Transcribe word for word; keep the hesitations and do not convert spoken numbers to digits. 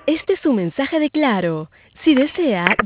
Este es un mensaje de Claro. Si desea,